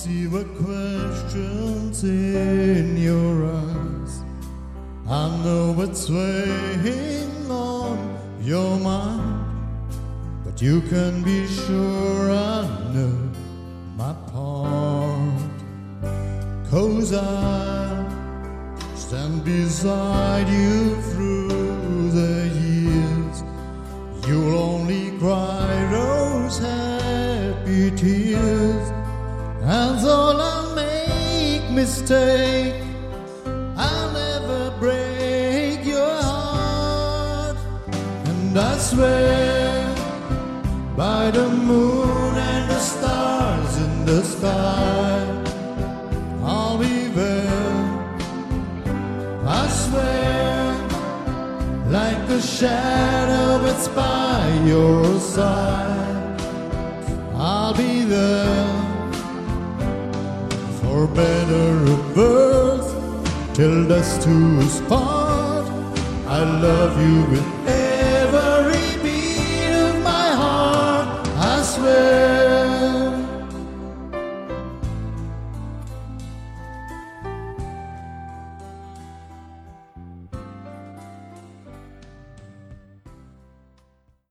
see the questions in your eyes. I know what's weighing on your mind, but you can be sure I know my part. 'Cause I stand beside you through the years. You'll only cry those happy tears. And though I make mistake, I'll never break your heart. And I swear by the moon and the stars in the sky, I'll be there. I swear, like a shadow that's by your side, I'll be there. For better or worse, till death do us part. I love you with every beat of my heart. I swear.